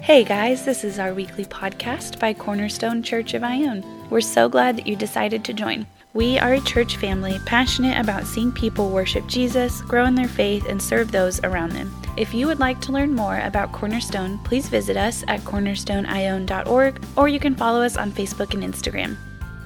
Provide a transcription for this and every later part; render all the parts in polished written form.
Hey guys, this is our weekly podcast by Cornerstone Church of Ione. We're so glad that you decided to join. We are a church family passionate about seeing people worship Jesus, grow in their faith, and serve those around them. If you would like to learn more about Cornerstone, please visit us at cornerstoneione.org, or you can follow us on Facebook and Instagram.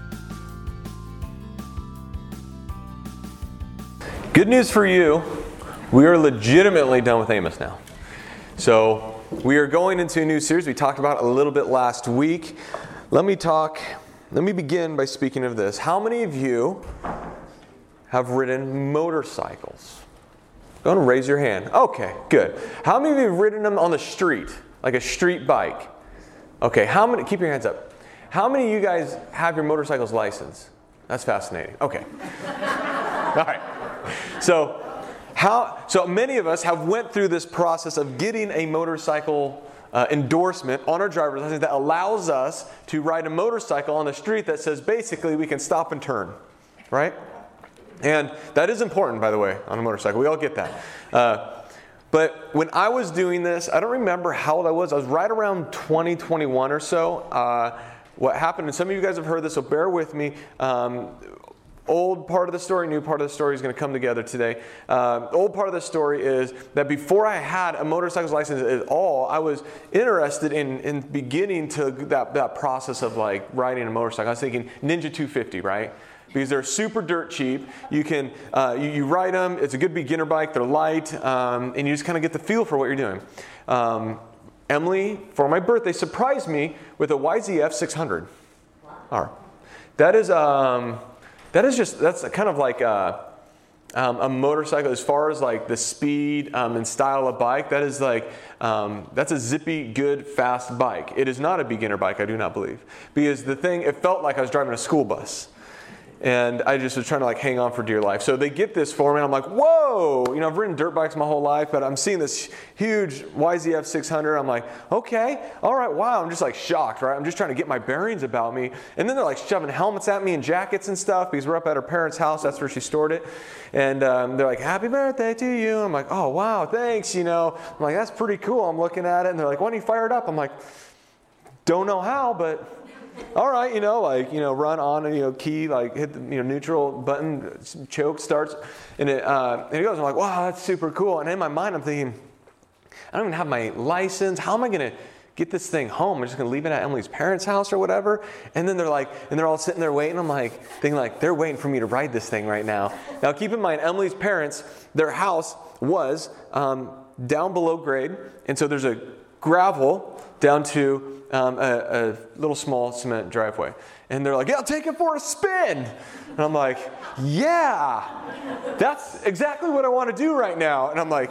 Good news for you, we are legitimately done with Amos now. So we are going into a new series. We talked about it a little bit last week. Let me begin by speaking of this. How many of you have ridden motorcycles? Go ahead and raise your hand. Okay, good. How many of you have ridden them on the street, like a street bike? Okay, keep your hands up. How many of you guys have your motorcycle's license? That's fascinating. Okay. All right. So many of us have went through this process of getting a motorcycle endorsement on our driver's license that allows us to ride a motorcycle on the street that says basically we can stop and turn, right? And that is important, by the way, on a motorcycle. We all get that. But when I was doing this, I don't remember how old I was. I was right around 20, 21 or so. What happened, and some of you guys have heard this, so bear with me. Old part of the story, new part of the story is going to come together today. Old part of the story is that before I had a motorcycle license at all, I was interested in beginning to that process of like riding a motorcycle. I was thinking Ninja 250, right? Because they're super dirt cheap. You can you ride them. It's a good beginner bike. They're light, and you just kind of get the feel for what you're doing. Emily, for my birthday, surprised me with a YZF 600. Wow. All right. That's kind of like a motorcycle as far as like the speed and style of bike. That is like, that's a zippy, good, fast bike. It is not a beginner bike, I do not believe. Because it felt like I was driving a school bus. And I just was trying to like hang on for dear life. So they get this for me and I'm like, whoa! You know, I've ridden dirt bikes my whole life, but I'm seeing this huge YZF 600. I'm like, okay, all right, wow. I'm just like shocked, right? I'm just trying to get my bearings about me. And then they're like shoving helmets at me and jackets and stuff because we're up at her parents' house. That's where she stored it. And they're like, happy birthday to you. And I'm like, oh, wow, thanks, you know. I'm like, that's pretty cool. I'm looking at it and they're like, why don't you fire it up? I'm like, don't know how, but all right, run on and, key, like hit the, neutral button, choke starts, and it goes. I'm like, wow, that's super cool. And in my mind, I'm thinking, I don't even have my license. How am I going to get this thing home? I'm just going to leave it at Emily's parents' house or whatever. And then they're all sitting there waiting. I'm like, thinking like, they're waiting for me to ride this thing right now. Now, keep in mind, Emily's parents, their house was down below grade. And so there's a gravel down to a little small cement driveway. And they're like, yeah, I'll take it for a spin. And I'm like, yeah, that's exactly what I want to do right now. And I'm like,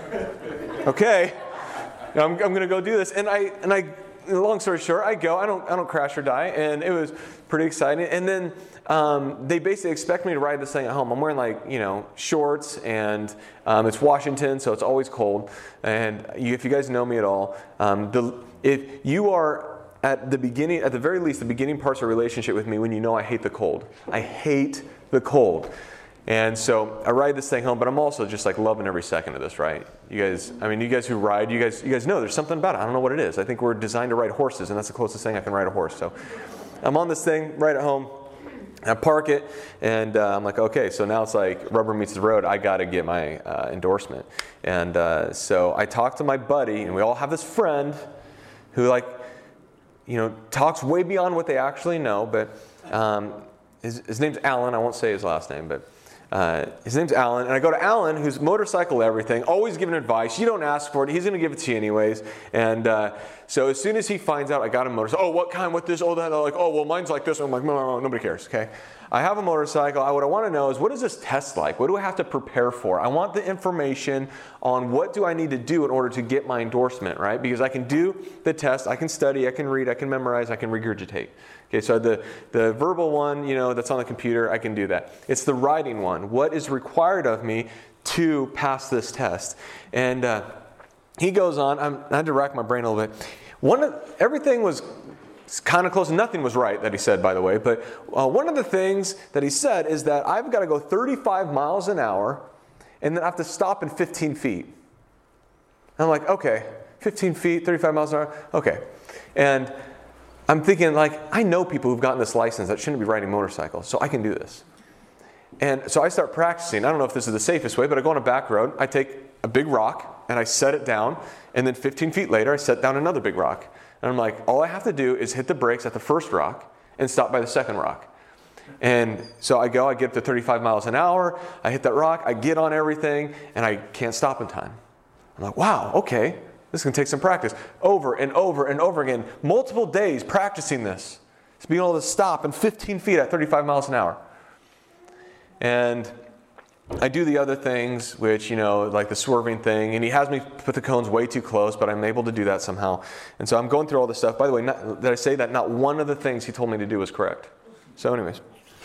okay, I'm going to go do this. And I, long story short, I go. I don't crash or die. And it was pretty exciting. And then they basically expect me to ride this thing at home. I'm wearing shorts and it's Washington, so it's always cold. And if you guys know me at all, if you are at the very least, the beginning parts of a relationship with me when you know I hate the cold. I hate the cold. And so I ride this thing home, but I'm also just like loving every second of this, right? You guys who ride, you guys know there's something about it. I don't know what it is. I think we're designed to ride horses, and that's the closest thing I can ride a horse. So I'm on this thing right at home. I park it, and I'm like, okay, so now it's like rubber meets the road. I got to get my endorsement. And so I talk to my buddy, and we all have this friend who talks way beyond what they actually know. But his name's Alan. I won't say his last name, but his name's Alan. And I go to Alan, who's motorcycle everything, always giving advice. You don't ask for it. He's going to give it to you anyways. And so as soon as he finds out I got a motorcycle, oh, what kind, what this, oh, that, they're like, oh, well, mine's like this. I'm like, no, nobody cares, okay? I have a motorcycle. What I want to know is, what is this test like? What do I have to prepare for? I want the information on what do I need to do in order to get my endorsement, right? Because I can do the test, I can study, I can read, I can memorize, I can regurgitate. Okay, so the verbal one, that's on the computer, I can do that. It's the writing one. What is required of me to pass this test? And he goes on. I had to rack my brain a little bit. Everything was kind of close. Nothing was right that he said, by the way. But one of the things that he said is that I've got to go 35 miles an hour and then I have to stop in 15 feet. And I'm like, okay, 15 feet, 35 miles an hour. Okay. And I'm thinking, like, I know people who've gotten this license that shouldn't be riding motorcycles, so I can do this. And so I start practicing. I don't know if this is the safest way, but I go on a back road. I take a big rock and I set it down. And then 15 feet later, I set down another big rock. And I'm like, all I have to do is hit the brakes at the first rock and stop by the second rock. And so I get up to 35 miles an hour. I hit that rock. I get on everything and I can't stop in time. I'm like, wow, okay. This is going to take some practice. Over and over and over again. Multiple days practicing this. It's being able to stop in 15 feet at 35 miles an hour. And I do the other things, which, like the swerving thing. And he has me put the cones way too close, but I'm able to do that somehow. And so I'm going through all this stuff. By the way, did I say that not one of the things he told me to do was correct? So anyways,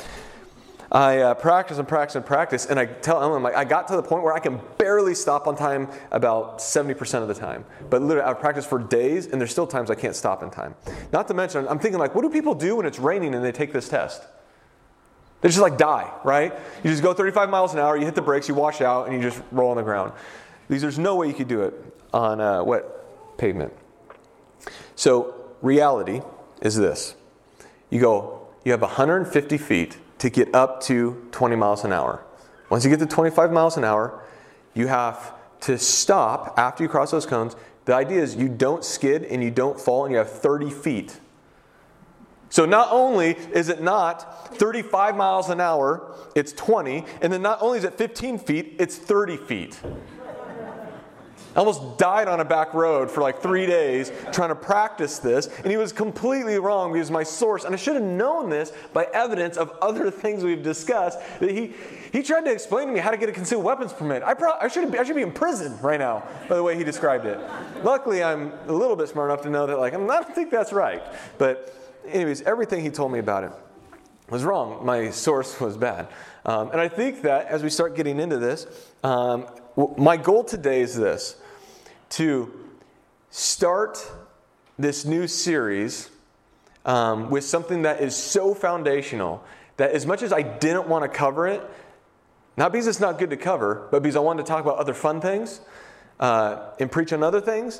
I practice, and I tell Ellen, I got to the point where I can barely stop on time about 70% of the time. But literally, I've practiced for days, and there's still times I can't stop in time. Not to mention, I'm thinking, what do people do when it's raining and they take this test? They just die, right? You just go 35 miles an hour, you hit the brakes, you wash out, and you just roll on the ground. There's no way you could do it on wet pavement. So reality is this. You have 150 feet to get up to 20 miles an hour. Once you get to 25 miles an hour, you have to stop after you cross those cones. The idea is you don't skid and you don't fall, and you have 30 feet. So not only is it not 35 miles an hour, it's 20, and then not only is it 15 feet, it's 30 feet. I almost died on a back road for 3 days trying to practice this, and he was completely wrong because my source, and I should have known this by evidence of other things we've discussed, that he tried to explain to me how to get a concealed weapons permit. I should be in prison right now by the way he described it. Luckily, I'm a little bit smart enough to know that I don't think that's right. But anyways, everything he told me about it was wrong. My source was bad. And I think that as we start getting into this, my goal today is this. To start this new series with something that is so foundational that as much as I didn't want to cover it, not because it's not good to cover, but because I wanted to talk about other fun things and preach on other things,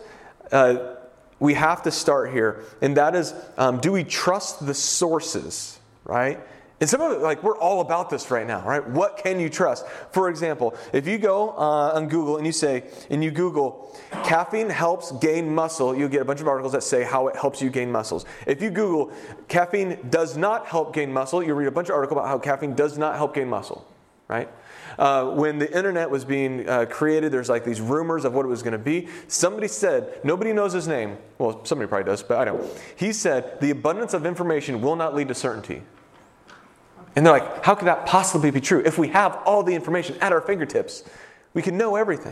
we have to start here. And that is, do we trust the sources, right? And some of it, we're all about this right now, right? What can you trust? For example, if you go on Google and you Google, caffeine helps gain muscle, you'll get a bunch of articles that say how it helps you gain muscles. If you Google, caffeine does not help gain muscle, you'll read a bunch of articles about how caffeine does not help gain muscle, right? When the internet was being created, there's these rumors of what it was going to be. Somebody said, nobody knows his name. Well, somebody probably does, but I don't. He said, the abundance of information will not lead to certainty. And they're like, how could that possibly be true? If we have all the information at our fingertips, we can know everything.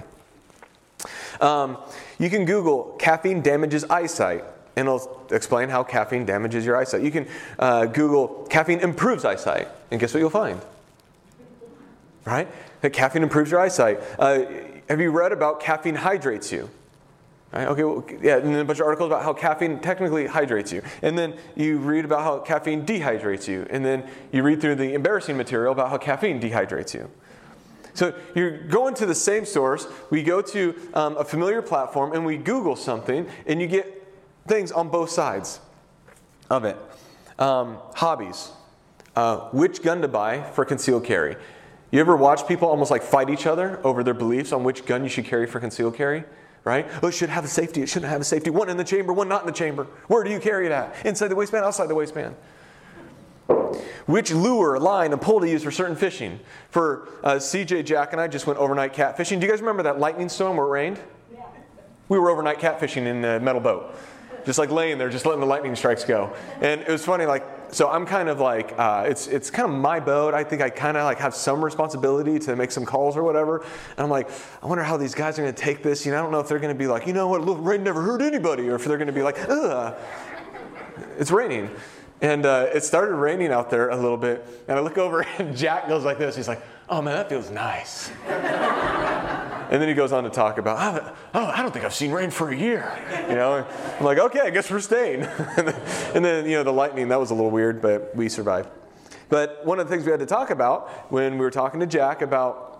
You can Google caffeine damages eyesight, and it'll explain how caffeine damages your eyesight. You can Google caffeine improves eyesight, and guess what you'll find? Right? That caffeine improves your eyesight. Have you read about caffeine hydrates you? Right? Okay, well, yeah, and then a bunch of articles about how caffeine technically hydrates you. And then you read about how caffeine dehydrates you. And then you read through the embarrassing material about how caffeine dehydrates you. So you're going to the same source. We go to a familiar platform and we Google something and you get things on both sides of it. Hobbies. Which gun to buy for concealed carry. You ever watch people almost fight each other over their beliefs on which gun you should carry for concealed carry? Right? Oh, it should have a safety. It shouldn't have a safety. One in the chamber, one not in the chamber. Where do you carry it at? Inside the waistband, outside the waistband. Which lure, line, and pole to use for certain fishing. For CJ, Jack, and I just went overnight catfishing. Do you guys remember that lightning storm where it rained? Yeah. We were overnight catfishing in a metal boat. Just laying there, just letting the lightning strikes go. And it was funny, so I'm kind of it's kind of my boat. I think I kind of have some responsibility to make some calls or whatever. And I'm I wonder how these guys are going to take this. I don't know if they're going to be you know what, a little rain never hurt anybody. Or if they're going to be ugh, it's raining. And it started raining out there a little bit. And I look over and Jack goes like this. He's like, oh man, that feels nice. And then he goes on to talk about, I don't think I've seen rain for a year. I'm like, okay, I guess we're staying. And then, the lightning, that was a little weird, but we survived. But one of the things we had to talk about when we were talking to Jack about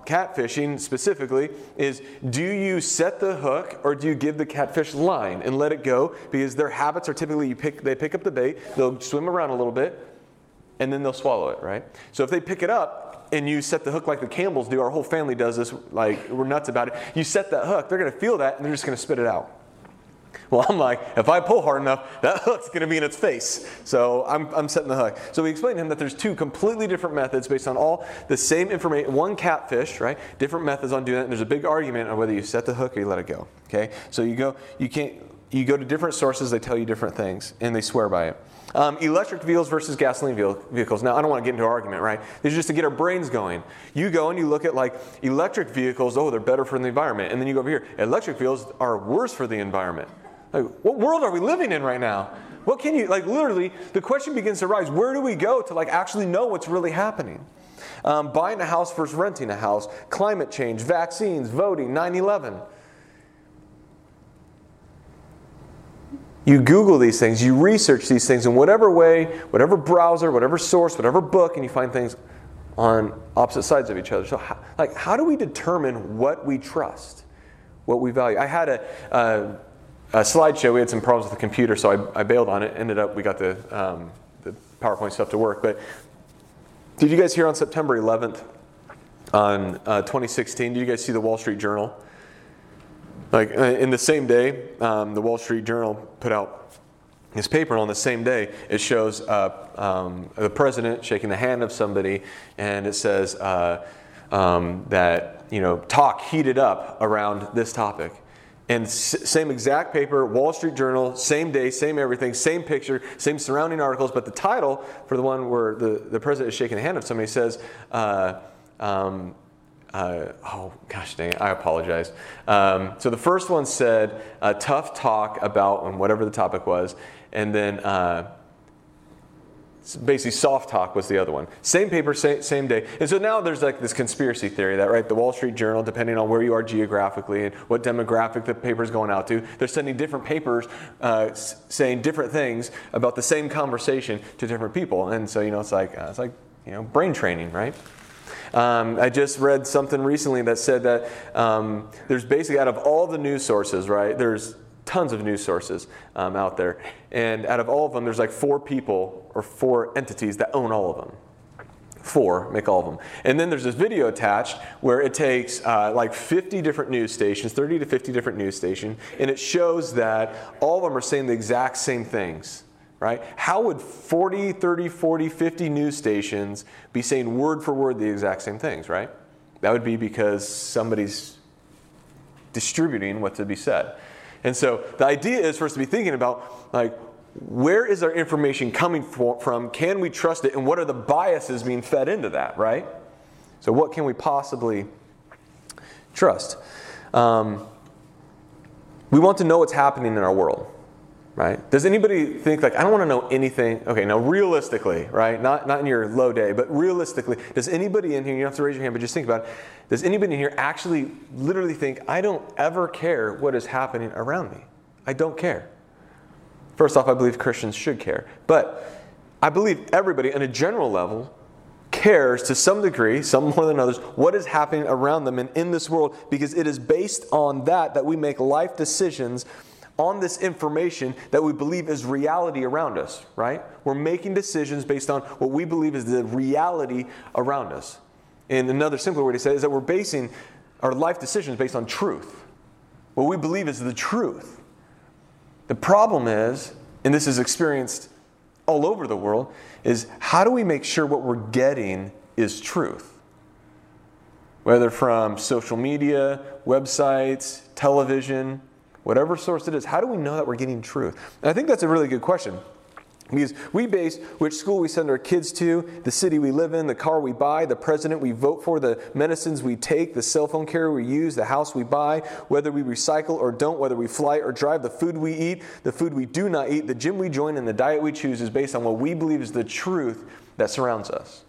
catfishing specifically is, do you set the hook or do you give the catfish line and let it go? Because their habits are typically they pick up the bait, they'll swim around a little bit, and then they'll swallow it, right? So if they pick it up and you set the hook like the Campbells do, our whole family does this, like we're nuts about it. You set that hook, they're going to feel that and they're just going to spit it out. Well, I'm like, if I pull hard enough, that hook's going to be in its face. So I'm setting the hook. So we explained to him that there's two completely different methods based on all the same information. One catfish, right? Different methods on doing that. And there's a big argument on whether you set the hook or you let it go. Okay? So you go to different sources, they tell you different things, and they swear by it. Electric vehicles versus gasoline vehicles. Now, I don't want to get into an argument, right? This is just to get our brains going. You go and you look at like electric vehicles, they're better for the environment. And then you go over here, electric vehicles are worse for the environment. Like, what world are we living in right now? What can you, like literally, the question begins to rise, where do we go to like actually know what's really happening? Buying a house versus renting a house, climate change, vaccines, voting, 9/11. You Google these things, you research these things in whatever way, whatever browser, whatever source, whatever book, and you find things on opposite sides of each other. So how do we determine what we trust, what we value? I had a slideshow. We had some problems with the computer, so I bailed on it. Ended up, we got the PowerPoint stuff to work. But did you guys hear on September 11th, on 2016, did you guys see the Wall Street Journal? Like in the same day, the Wall Street Journal put out this paper, and on the same day, it shows the president shaking the hand of somebody, and it says that talk heated up around this topic. And same exact paper, Wall Street Journal, same day, same everything, same picture, same surrounding articles. But the title for the one where the president is shaking the hand of somebody says, oh gosh dang it, I apologize. So the first one said, tough talk about whatever the topic was. And then basically soft talk was the other one. Same paper, same day. And so now there's like this conspiracy theory that, right, the Wall Street Journal, depending on where you are geographically and what demographic the paper is going out to, they're sending different papers saying different things about the same conversation to different people. And so, it's like brain training, right? I just read something recently that said that there's basically, out of all the news sources, right, there's tons of news sources out there. And out of all of them, there's like 4 people or 4 entities that own all of them. 4 make all of them. And then there's this video attached where it takes like 50 different news stations, 30 to 50 different news stations, and it shows that all of them are saying the exact same things. Right? How would 40, 30, 40, 50 news stations be saying word for word the exact same things, right? That would be because somebody's distributing what to be said. And so the idea is for us to be thinking about, like, where is our information coming from? Can we trust it? And what are the biases being fed into that, right? So what can we possibly trust? We want to know what's happening in our world. Right? Does anybody think, like, I don't want to know anything? Okay, now realistically, right? Not in your low day, but realistically, does anybody in here, you don't have to raise your hand, but just think about it. Does anybody in here actually literally think, I don't ever care what is happening around me? I don't care. First off, I believe Christians should care. But I believe everybody, on a general level, cares to some degree, some more than others, what is happening around them and in this world, because it is based on that we make life decisions on this information that we believe is reality around us, right? We're making decisions based on what we believe is the reality around us. And another simpler way to say it is that we're basing our life decisions based on truth. What we believe is the truth. The problem is, and this is experienced all over the world, is how do we make sure what we're getting is truth? Whether from social media, websites, television, whatever source it is, how do we know that we're getting truth? And I think that's a really good question. Because we base which school we send our kids to, the city we live in, the car we buy, the president we vote for, the medicines we take, the cell phone carrier we use, the house we buy, whether we recycle or don't, whether we fly or drive, the food we eat, the food we do not eat, the gym we join, and the diet we choose is based on what we believe is the truth that surrounds us.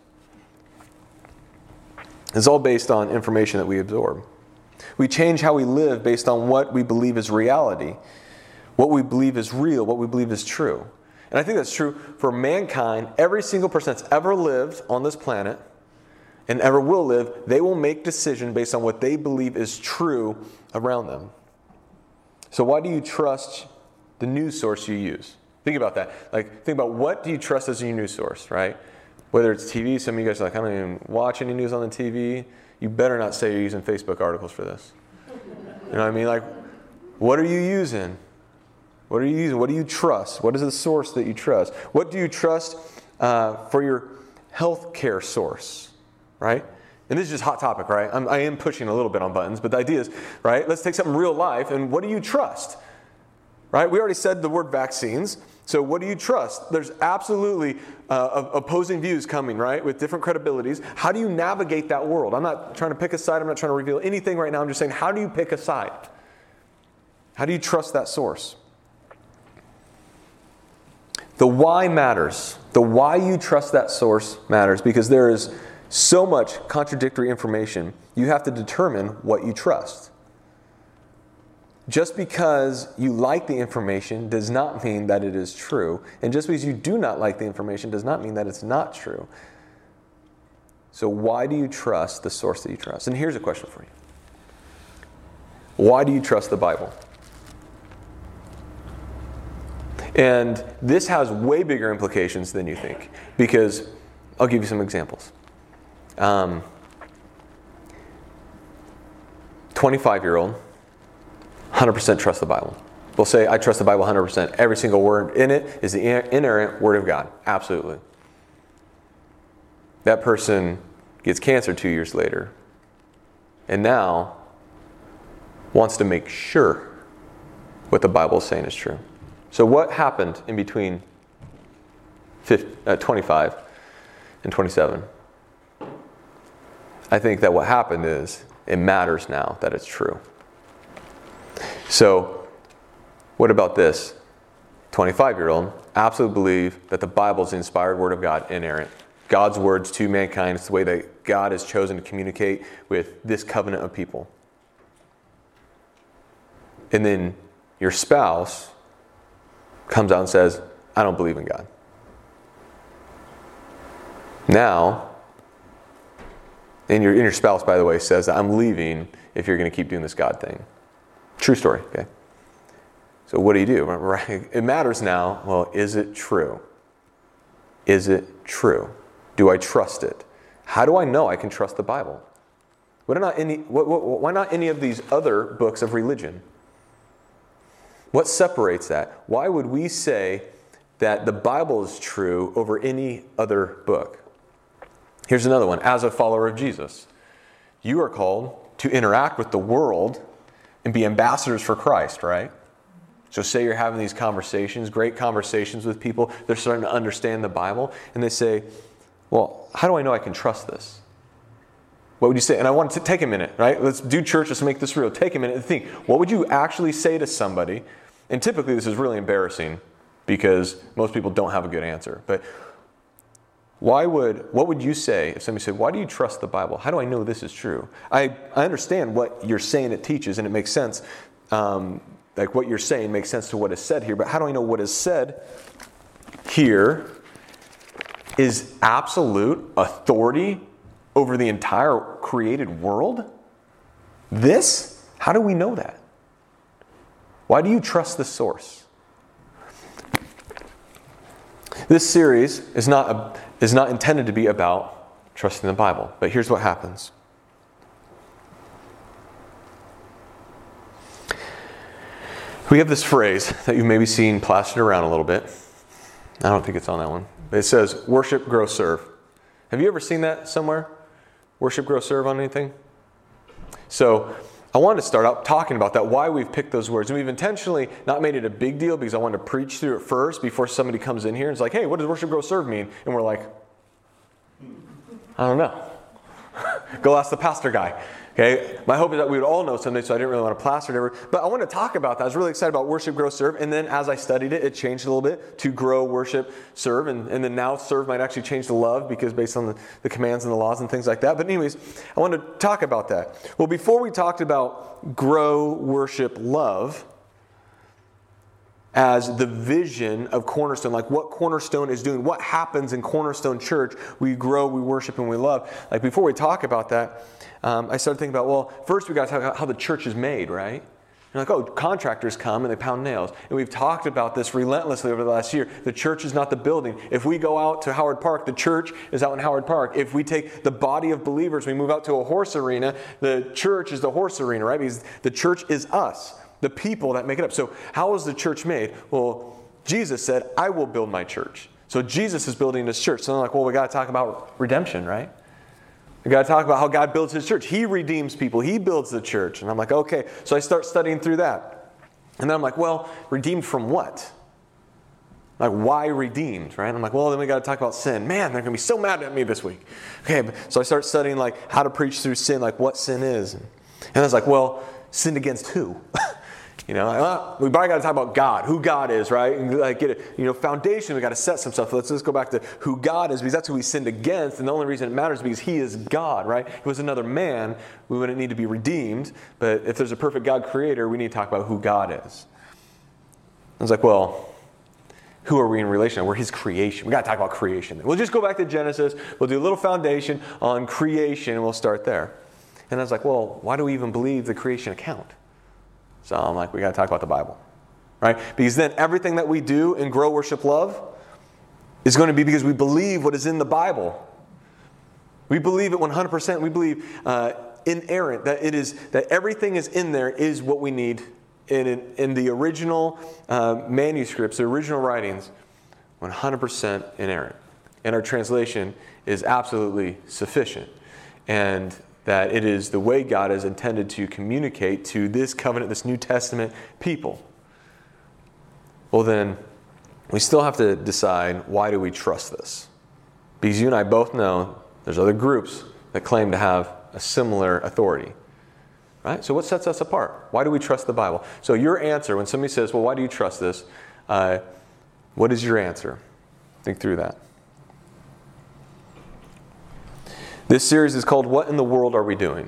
It's all based on information that we absorb. We change how we live based on what we believe is reality, what we believe is real, what we believe is true. And I think that's true for mankind. Every single person that's ever lived on this planet, and ever will live, they will make decisions based on what they believe is true around them. So why do you trust the news source you use? Think about that. Think about what do you trust as your news source, right? Whether it's TV, some of you guys are like, I don't even watch any news on the TV. You better not say you're using Facebook articles for this. You know what I mean? What are you using? What are you using? What do you trust? What is the source that you trust? What do you trust for your health care source, right? And this is just hot topic, right? I am pushing a little bit on buttons, but the idea is, right, let's take something real life, and what do you trust? Right? We already said the word vaccines, so what do you trust? There's absolutely opposing views coming, right, with different credibilities. How do you navigate that world? I'm not trying to pick a side. I'm not trying to reveal anything right now. I'm just saying, how do you pick a side? How do you trust that source? The why matters. The why you trust that source matters because there is so much contradictory information. You have to determine what you trust. Just because you like the information does not mean that it is true. And just because you do not like the information does not mean that it's not true. So why do you trust the source that you trust? And here's a question for you. Why do you trust the Bible? And this has way bigger implications than you think. Because I'll give you some examples. 25-year-old, 100% trust the Bible. We'll say, I trust the Bible 100%. Every single word in it is the inerrant Word of God. Absolutely. That person gets cancer 2 years later. And now wants to make sure what the Bible is saying is true. So what happened in between 25 and 27? I think that what happened is it matters now that it's true. So what about this? 25-year-old absolutely believe that the Bible is the inspired Word of God, inerrant. God's words to mankind. It's the way that God has chosen to communicate with this covenant of people. And then your spouse comes out and says, I don't believe in God. Now, and your spouse, by the way, says, I'm leaving if you're going to keep doing this God thing. True story, okay? So what do you do? Right? It matters now. Well, is it true? Is it true? Do I trust it? How do I know I can trust the Bible? Why not any of these other books of religion? What separates that? Why would we say that the Bible is true over any other book? Here's another one. As a follower of Jesus, you are called to interact with the world and be ambassadors for Christ, right? So say you're having these conversations, great conversations with people. They're starting to understand the Bible. And they say, well, how do I know I can trust this? What would you say? And I want to take a minute, right? Let's do church. Let's make this real. Take a minute and think. What would you actually say to somebody? And typically this is really embarrassing because most people don't have a good answer. But what would you say if somebody said, why do you trust the Bible? How do I know this is true? I understand what you're saying it teaches, and it makes sense. Like what you're saying makes sense to what is said here. But how do I know what is said here is absolute authority over the entire created world? This? How do we know that? Why do you trust the source? This series is not intended to be about trusting the Bible. But here's what happens. We have this phrase that you've maybe seen plastered around a little bit. I don't think it's on that one. But it says, worship, grow, serve. Have you ever seen that somewhere? Worship, grow, serve on anything? So I wanted to start out talking about that, why we've picked those words. And we've intentionally not made it a big deal because I wanted to preach through it first before somebody comes in here and is like, hey, what does worship, grow, serve mean? And we're like, I don't know. Go ask the pastor guy. Okay, my hope is that we would all know someday, so I didn't really want to plaster it everywhere. But I want to talk about that. I was really excited about worship, grow, serve. And then as I studied it, it changed a little bit to grow, worship, serve. And then now serve might actually change to love because based on the commands and the laws and things like that. But anyways, I want to talk about that. Well, before we talked about grow, worship, love, as the vision of Cornerstone, like what Cornerstone is doing, what happens in Cornerstone Church. We grow, we worship, and we love. Like before we talk about that, I started thinking about, well, first we got to talk about how the church is made, right? You're like, oh, contractors come and they pound nails. And we've talked about this relentlessly over the last year. The church is not the building. If we go out to Howard Park, the church is out in Howard Park. If we take the body of believers, we move out to a horse arena, the church is the horse arena, right? Because the church is us, the people that make it up. So how is the church made? Well, Jesus said, I will build my church. So Jesus is building this church. So I'm like, well, we got to talk about redemption, right? We got to talk about how God builds His church. He redeems people. He builds the church. And I'm like, okay. So I start studying through that. And then I'm like, well, redeemed from what? Like, why redeemed, right? I'm like, well, then we got to talk about sin. Man, they're going to be so mad at me this week. Okay, so I start studying like how to preach through sin, like what sin is. And I was like, well, sinned against who? We probably got to talk about God, who God is, right? And like get a foundation. We got to set some stuff. Let's just go back to who God is, because that's who we sinned against, and the only reason it matters is because He is God, right? If it was another man, we wouldn't need to be redeemed. But if there's a perfect God Creator, we need to talk about who God is. I was like, well, who are we in relation to? We're His creation. We got to talk about creation. We'll just go back to Genesis. We'll do a little foundation on creation, and we'll start there. And I was like, well, why do we even believe the creation account? So I'm like, we got to talk about the Bible, right? Because then everything that we do in Grow, Worship, Love is going to be because we believe what is in the Bible. We believe it 100%. We believe inerrant, that everything is in there is what we need in the original manuscripts, the original writings, 100% inerrant. And our translation is absolutely sufficient. And that it is the way God is intended to communicate to this covenant, this New Testament people. Well, then, we still have to decide, why do we trust this? Because you and I both know there's other groups that claim to have a similar authority. Right? So what sets us apart? Why do we trust the Bible? So your answer, when somebody says, well, why do you trust this? What is your answer? Think through that. This series is called What in the World Are We Doing?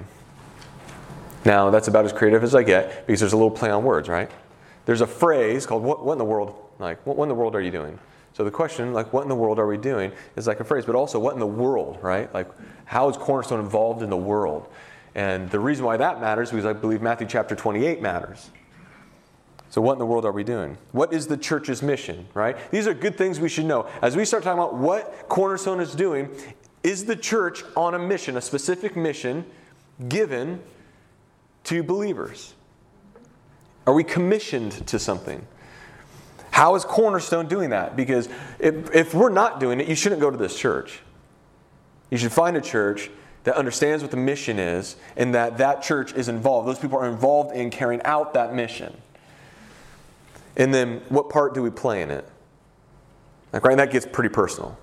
Now, that's about as creative as I get, because there's a little play on words, right? There's a phrase called what in the world, like, what in the world are you doing? So the question, like, what in the world are we doing, is like a phrase, but also what in the world, right? Like, how is Cornerstone involved in the world? And the reason why that matters is because I believe Matthew chapter 28 matters. So what in the world are we doing? What is the church's mission, right? These are good things we should know. As we start talking about what Cornerstone is doing, is the church on a mission, a specific mission given to believers? Are we commissioned to something? How is Cornerstone doing that? Because if we're not doing it, you shouldn't go to this church. You should find a church that understands what the mission is and that church is involved. Those people are involved in carrying out that mission. And then what part do we play in it? Like, right, that gets pretty personal.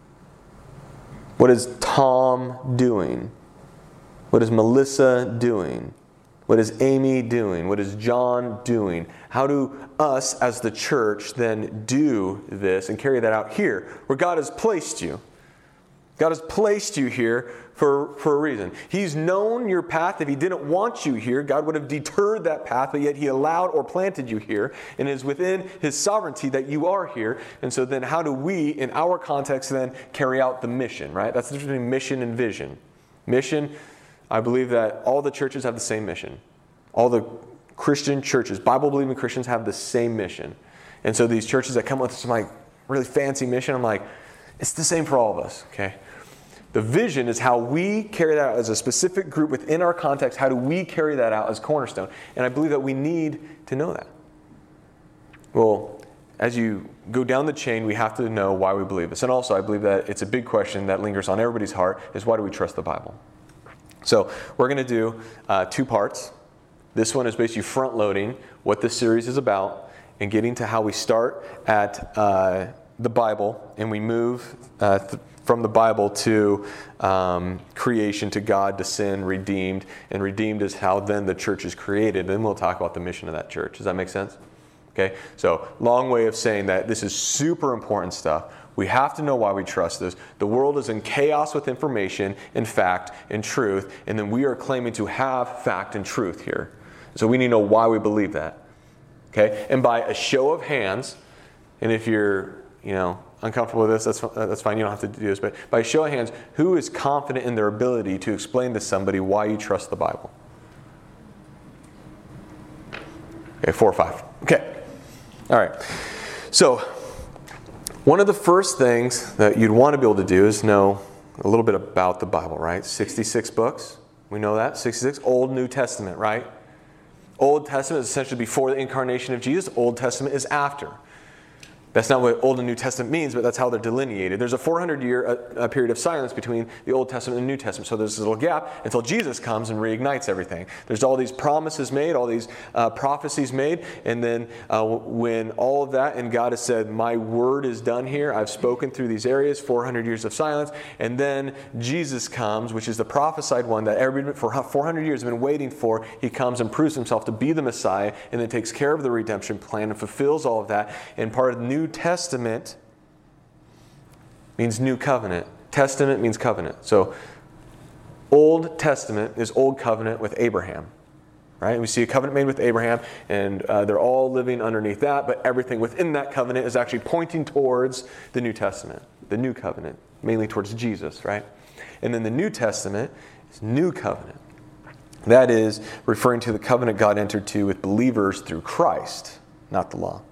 What is Tom doing? What is Melissa doing? What is Amy doing? What is John doing? How do us as the church then do this and carry that out here where God has placed you? God has placed you here for a reason. He's known your path. If He didn't want you here, God would have deterred that path, but yet He allowed or planted you here, and it is within His sovereignty that you are here. And so then how do we, in our context, then carry out the mission, right? That's the difference between mission and vision. Mission, I believe that all the churches have the same mission. All the Christian churches, Bible-believing Christians, have the same mission. And so these churches that come with some like really fancy mission, I'm like, it's the same for all of us, okay? The vision is how we carry that out as a specific group within our context. How do we carry that out as Cornerstone? And I believe that we need to know that. Well, as you go down the chain, we have to know why we believe this. And also, I believe that it's a big question that lingers on everybody's heart, is why do we trust the Bible? So we're going to do 2 parts. This one is basically front-loading what this series is about and getting to how we start at the Bible and we move from the Bible to creation, to God, to sin, redeemed. And redeemed is how then the church is created. Then we'll talk about the mission of that church. Does that make sense? Okay, so long way of saying that this is super important stuff. We have to know why we trust this. The world is in chaos with information and fact and truth. And then we are claiming to have fact and truth here. So we need to know why we believe that. Okay? And by a show of hands, and if you're, uncomfortable with this, that's fine. You don't have to do this. But by a show of hands, who is confident in their ability to explain to somebody why you trust the Bible? Okay, 4 or 5. Okay. All right. So, one of the first things that you'd want to be able to do is know a little bit about the Bible, right? 66 books. We know that. 66. Old, New Testament, right? Old Testament is essentially before the incarnation of Jesus. Old Testament is after. That's not what Old and New Testament means, but that's how they're delineated. There's a 400-year period of silence between the Old Testament and the New Testament. So there's a little gap until Jesus comes and reignites everything. There's all these promises made, all these prophecies made. And then when all of that, and God has said, my word is done here. I've spoken through these areas, 400 years of silence. And then Jesus comes, which is the prophesied one that everybody for 400 years have been waiting for. He comes and proves himself to be the Messiah and then takes care of the redemption plan and fulfills all of that. And part of the New Testament means new covenant. Testament means covenant. So Old Testament is Old Covenant with Abraham. Right? We see a covenant made with Abraham, and they're all living underneath that, but everything within that covenant is actually pointing towards the New Testament, the new covenant, mainly towards Jesus, right? And then the New Testament is new covenant. That is referring to the covenant God entered to with believers through Christ, not the law.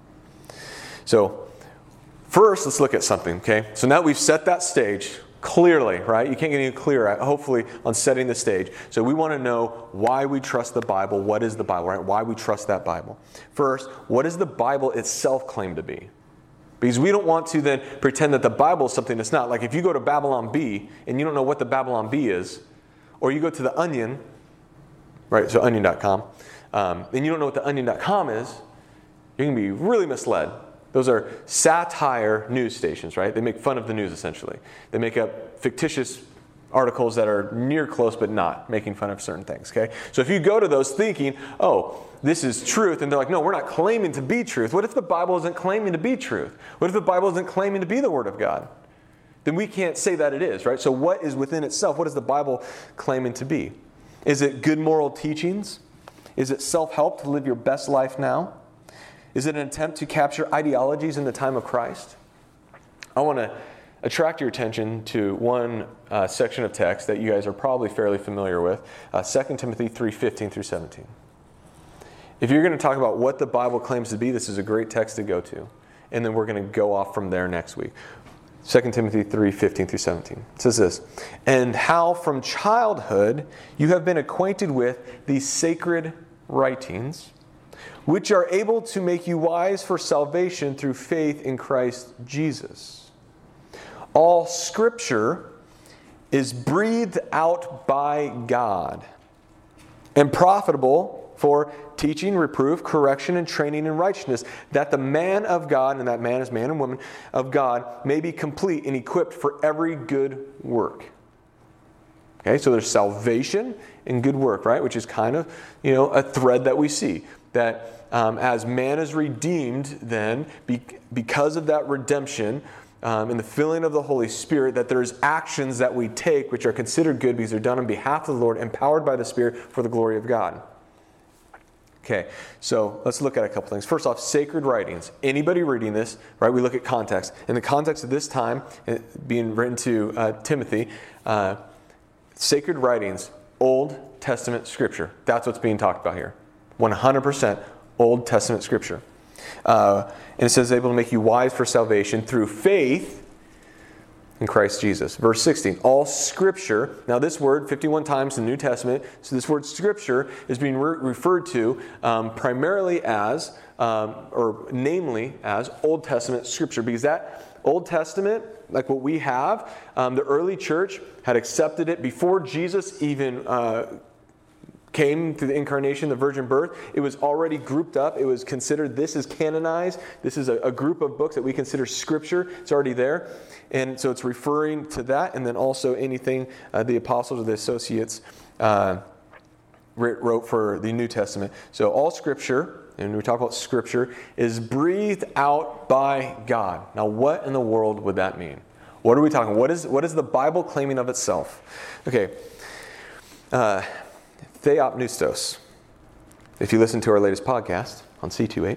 So, first, let's look at something, okay? So now we've set that stage clearly, right? You can't get any clearer, hopefully, on setting the stage. So we want to know why we trust the Bible. What is the Bible, right? Why we trust that Bible. First, what does the Bible itself claim to be? Because we don't want to then pretend that the Bible is something that's not. Like if you go to Babylon Bee and you don't know what the Babylon Bee is, or you go to the Onion, right? So onion.com, and you don't know what the onion.com is, you're going to be really misled. Those are satire news stations, right? They make fun of the news, essentially. They make up fictitious articles that are near close but not, making fun of certain things, okay? So if you go to those thinking, oh, this is truth, and they're like, no, we're not claiming to be truth. What if the Bible isn't claiming to be truth? What if the Bible isn't claiming to be the Word of God? Then we can't say that it is, right? So what is within itself? What is the Bible claiming to be? Is it good moral teachings? Is it self-help to live your best life now? Is it an attempt to capture ideologies in the time of Christ? I want to attract your attention to one section of text that you guys are probably fairly familiar with, 2 Timothy 3:15 through 17. If you're going to talk about what the Bible claims to be, this is a great text to go to. And then we're going to go off from there next week. 2 Timothy 3:15 through 17. It says this, "And how from childhood you have been acquainted with these sacred writings, which are able to make you wise for salvation through faith in Christ Jesus. All Scripture is breathed out by God and profitable for teaching, reproof, correction, and training in righteousness, that the man of God," and that man is man and woman of God, "may be complete and equipped for every good work." Okay, so there's salvation and good work, right? Which is kind of, a thread that we see. That as man is redeemed then, because of that redemption and the filling of the Holy Spirit, that there's actions that we take which are considered good because they're done on behalf of the Lord, empowered by the Spirit for the glory of God. Okay, so let's look at a couple things. First off, sacred writings. Anybody reading this, right, we look at context. In the context of this time, being written to Timothy, sacred writings, Old Testament Scripture. That's what's being talked about here. 100% Old Testament Scripture. And it says, able to make you wise for salvation through faith in Christ Jesus. Verse 16, all Scripture. Now this word, 51 times in the New Testament, so this word Scripture is being referred to primarily as, or namely as, Old Testament Scripture. Because that Old Testament, like what we have, the early church had accepted it before Jesus even came through the incarnation, the virgin birth. It was already grouped up. It was considered, this is canonized. This is a group of books that we consider Scripture. It's already there. And so it's referring to that. And then also anything the apostles or the associates wrote for the New Testament. So all Scripture, and when we talk about Scripture, is breathed out by God. Now what in the world would that mean? What are we talking? What is the Bible claiming of itself? Okay. Theopneustos. If you listen to our latest podcast on C28,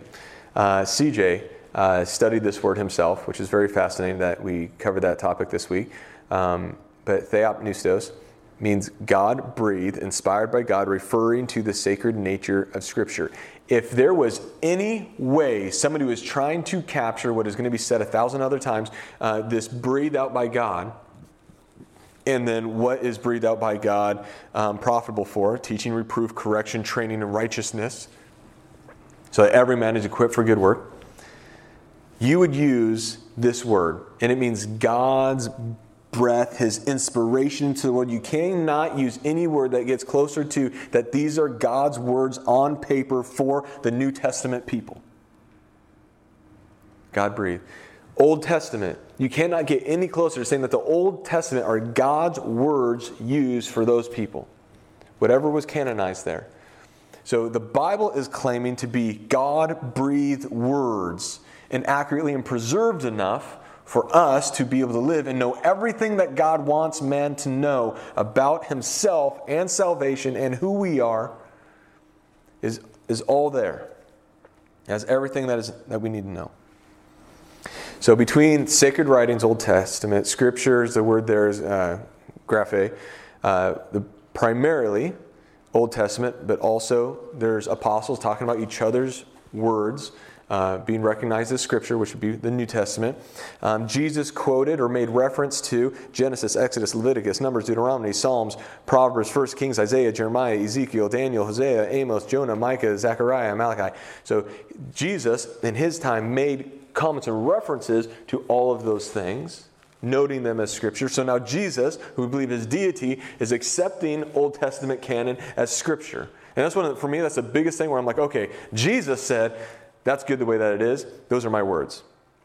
CJ studied this word himself, which is very fascinating that we covered that topic this week. But theopneustos means God-breathed, inspired by God, referring to the sacred nature of Scripture. If there was any way somebody was trying to capture what is going to be said 1,000 other times, this breathed out by God, and then what is breathed out by God profitable for? Teaching, reproof, correction, training in righteousness, so that every man is equipped for good work. You would use this word, and it means God's breath, His inspiration to the word. You cannot use any word that gets closer to that these are God's words on paper for the New Testament people. God breathed. Old Testament, you cannot get any closer to saying that the Old Testament are God's words used for those people. Whatever was canonized there. So the Bible is claiming to be God-breathed words and accurately and preserved enough for us to be able to live and know everything that God wants man to know about Himself and salvation and who we are is all there. It has everything that we need to know. So between sacred writings, Old Testament, Scriptures, the word there is graphe, primarily Old Testament, but also there's apostles talking about each other's words being recognized as Scripture, which would be the New Testament. Jesus quoted or made reference to Genesis, Exodus, Leviticus, Numbers, Deuteronomy, Psalms, Proverbs, 1 Kings, Isaiah, Jeremiah, Ezekiel, Daniel, Hosea, Amos, Jonah, Micah, Zechariah, Malachi. So Jesus, in His time, made comments and references to all of those things, noting them as Scripture. So now Jesus, who we believe is deity, is accepting Old Testament canon as Scripture. And that's for me, that's the biggest thing where I'm like, okay, Jesus said, that's good the way that it is. Those are my words.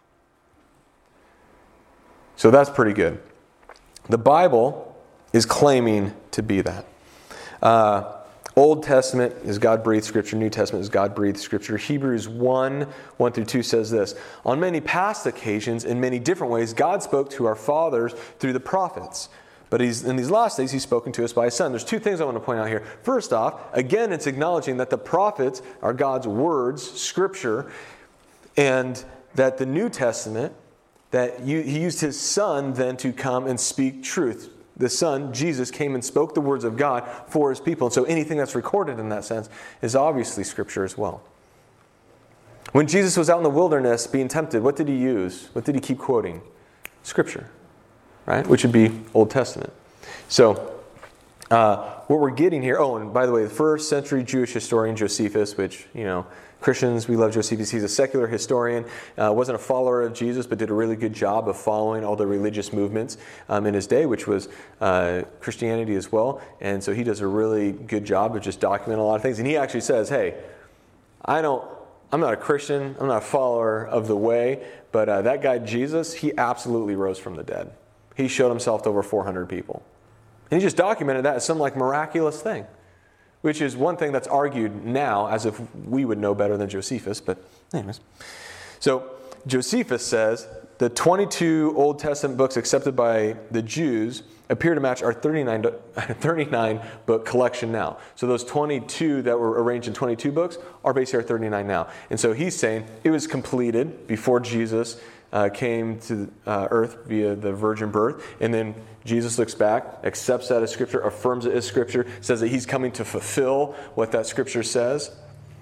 So that's pretty good. The Bible is claiming to be that. Old Testament is God-breathed Scripture. New Testament is God-breathed Scripture. Hebrews 1:1-2 says this: On many past occasions, in many different ways, God spoke to our fathers through the prophets. But in these last days, He's spoken to us by His Son. There's two things I want to point out here. First off, again, it's acknowledging that the prophets are God's words, Scripture, and that the New Testament, that He used His Son then to come and speak truth. The Son, Jesus, came and spoke the words of God for His people. And so anything that's recorded in that sense is obviously Scripture as well. When Jesus was out in the wilderness being tempted, what did He use? What did He keep quoting? Scripture. Right? Which would be Old Testament. So, what we're getting here, and by the way, the first century Jewish historian Josephus, which, Christians, we love Josephus. He's a secular historian, wasn't a follower of Jesus, but did a really good job of following all the religious movements in his day, which was Christianity as well. And so he does a really good job of just documenting a lot of things. And he actually says, hey, I'm not a Christian, I'm not a follower of the way, but that guy Jesus, he absolutely rose from the dead. He showed Himself to over 400 people. And he just documented that as some miraculous thing, which is one thing that's argued now as if we would know better than Josephus. But anyways. So Josephus says the 22 Old Testament books accepted by the Jews appear to match our 39 book collection now. So those 22 that were arranged in 22 books are basically our 39 now. And so he's saying it was completed before Jesus came to earth via the virgin birth. And then Jesus looks back, accepts that as Scripture, affirms it as Scripture, says that He's coming to fulfill what that Scripture says.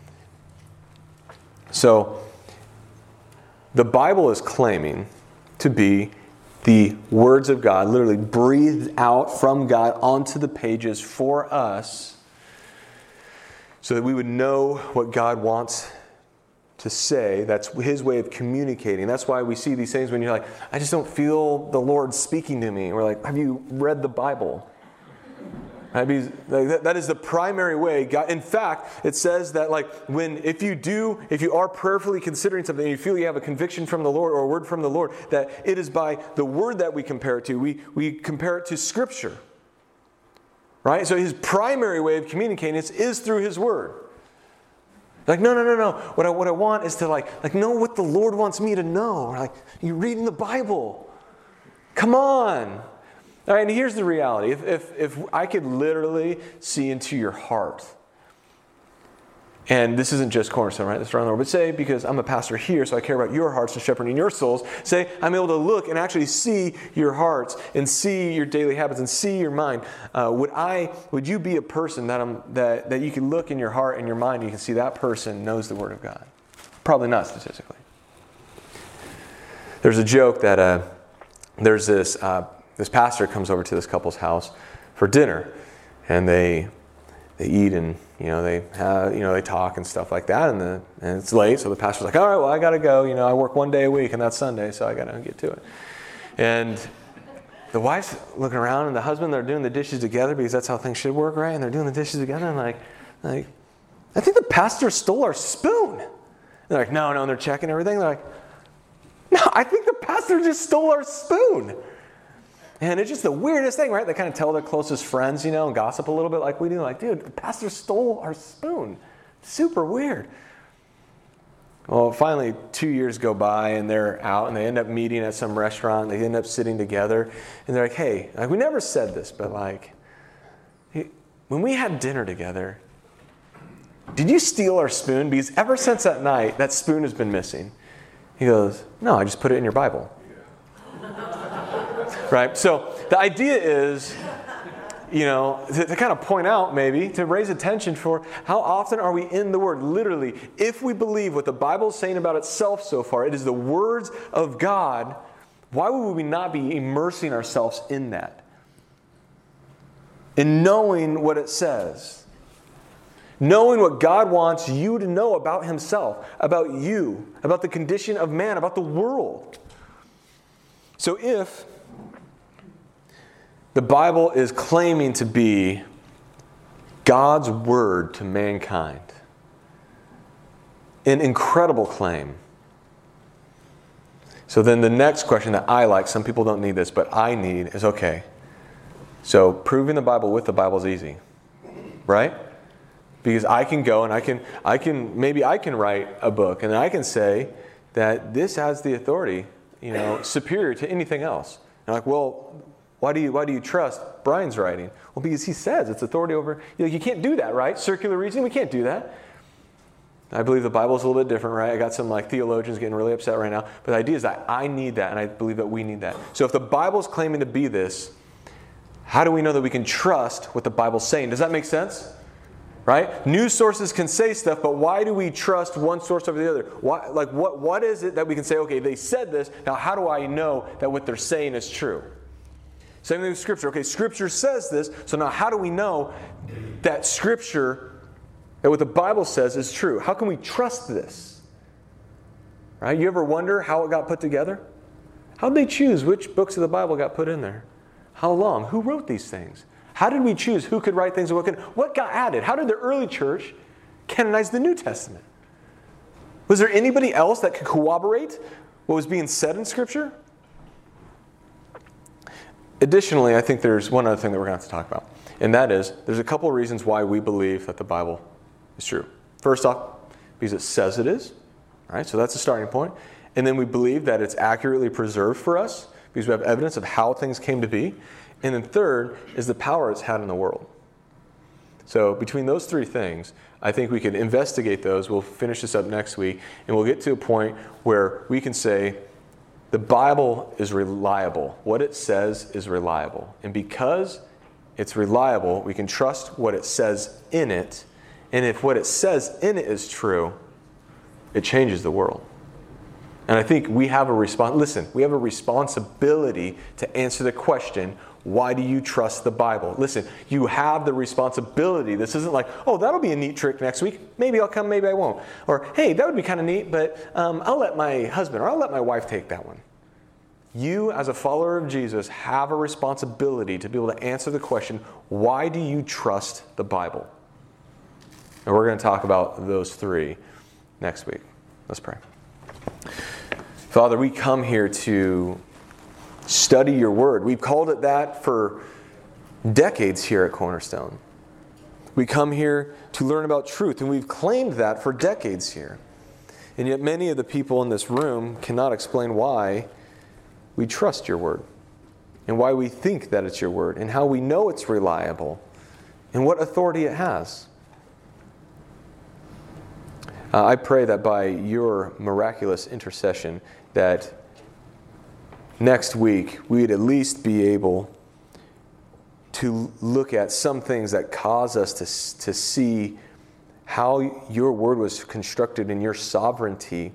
So the Bible is claiming to be the words of God, literally breathed out from God onto the pages for us so that we would know what God wants to say. That's His way of communicating. That's why we see these things when you're like, I just don't feel the Lord speaking to me. We're like, have you read the Bible? That is the primary way. God, in fact, it says that if you are prayerfully considering something and you feel you have a conviction from the Lord or a word from the Lord, that it is by the word that we compare it to. We compare it to Scripture. Right? So His primary way of communicating is through His word. No. What I want is to know what the Lord wants me to know. You're reading the Bible. Come on. All right, and here's the reality. If I could literally see into your heart And this isn't just Cornerstone, right? That's around the world. But say, because I'm a pastor here, so I care about your hearts and shepherding your souls. Say, I'm able to look and actually see your hearts and see your daily habits and see your mind. Would you be a person that you can look in your heart and your mind and you can see that person knows the Word of God? Probably not statistically. There's a joke that there's this pastor comes over to this couple's house for dinner, and they eat and they talk and stuff like that, and it's late, so the pastor's like, all right, well, I got to go. I work one day a week, and that's Sunday, so I got to get to it. And the wife's looking around, and the husband, they're doing the dishes together because that's how things should work, right? And they're doing the dishes together, and like, I think the pastor stole our spoon. And they're like, no, and they're checking everything. They're like, no, I think the pastor just stole our spoon. And it's just the weirdest thing, right? They kind of tell their closest friends, and gossip a little bit like we do. Like, dude, the pastor stole our spoon. Super weird. Well, finally, 2 years go by, and they're out, and they end up meeting at some restaurant. They end up sitting together, and they're like, hey, we never said this, but when we had dinner together, did you steal our spoon? Because ever since that night, that spoon has been missing. He goes, no, I just put it in your Bible. Right? So the idea is, to kind of point out maybe, to raise attention for how often are we in the Word. Literally, if we believe what the Bible is saying about itself so far, it is the words of God, why would we not be immersing ourselves in that? In knowing what it says. Knowing what God wants you to know about Himself, about you, about the condition of man, about the world. So if the Bible is claiming to be God's word to mankind, an incredible claim. So then the next question that I like, some people don't need this, but I need, is okay, so proving the Bible with the Bible is easy, right? Because I can go and maybe I can write a book and I can say that this has the authority, superior to anything else. And like, well, why do you trust Brian's writing? Well, because he says it's authority over. You can't do that, right? Circular reasoning, we can't do that. I believe the Bible is a little bit different, right? I got some theologians getting really upset right now. But the idea is that I need that, and I believe that we need that. So if the Bible is claiming to be this, how do we know that we can trust what the Bible's saying? Does that make sense? Right? News sources can say stuff, but why do we trust one source over the other? What is it that we can say, okay, they said this, now how do I know that what they're saying is true? Same thing with Scripture. Okay, Scripture says this, so now how do we know that Scripture, that what the Bible says is true? How can we trust this? Right? You ever wonder how it got put together? How did they choose which books of the Bible got put in there? How long? Who wrote these things? How did we choose who could write things and what got added? How did the early church canonize the New Testament? Was there anybody else that could corroborate what was being said in Scripture? Additionally, I think there's one other thing that we're going to have to talk about. And that is, there's a couple of reasons why we believe that the Bible is true. First off, because it says it is. Right? So that's a starting point. And then we believe that it's accurately preserved for us because we have evidence of how things came to be. And then third is the power it's had in the world. So between those three things, I think we can investigate those. We'll finish this up next week. And we'll get to a point where we can say, the Bible is reliable. What it says is reliable. And because it's reliable, we can trust what it says in it. And if what it says in it is true, it changes the world. And I think we have a responsibility to answer the question, why do you trust the Bible? Listen, you have the responsibility. This isn't like, oh, that'll be a neat trick next week. Maybe I'll come, maybe I won't. Or, hey, that would be kind of neat, but I'll let my husband or I'll let my wife take that one. You, as a follower of Jesus, have a responsibility to be able to answer the question, why do you trust the Bible? And we're going to talk about those three next week. Let's pray. Father, we come here to study your word. We've called it that for decades here at Cornerstone. We come here to learn about truth, and we've claimed that for decades here. And yet many of the people in this room cannot explain why we trust your word, and why we think that it's your word, and how we know it's reliable, and what authority it has. I pray that by your miraculous intercession, that next week we would at least be able to look at some things that cause us to see how your word was constructed in your sovereignty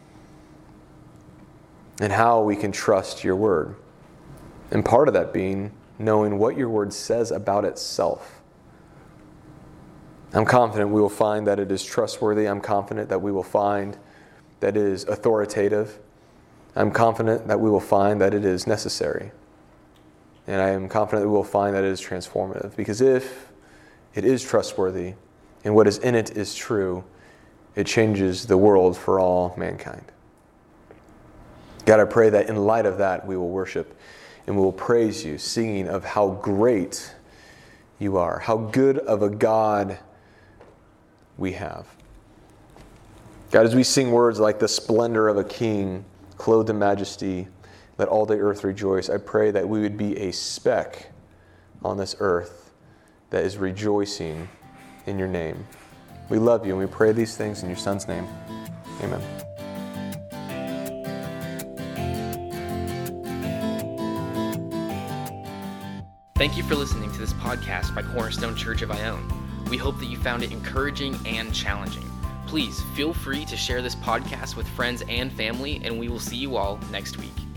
and how we can trust your word. And part of that being knowing what your word says about itself. I'm confident we will find that it is trustworthy. I'm confident that we will find that it is authoritative. I'm confident that we will find that it is necessary. And I am confident that we will find that it is transformative. Because if it is trustworthy and what is in it is true, it changes the world for all mankind. God, I pray that in light of that we will worship and we will praise you, singing of how great you are, how good of a God we have. God, as we sing words like the splendor of a king, clothed in majesty, let all the earth rejoice, I pray that we would be a speck on this earth that is rejoicing in your name. We love you and we pray these things in your Son's name. Amen. Thank you for listening to this podcast by Cornerstone Church of Ione. We hope that you found it encouraging and challenging. Please feel free to share this podcast with friends and family, and we will see you all next week.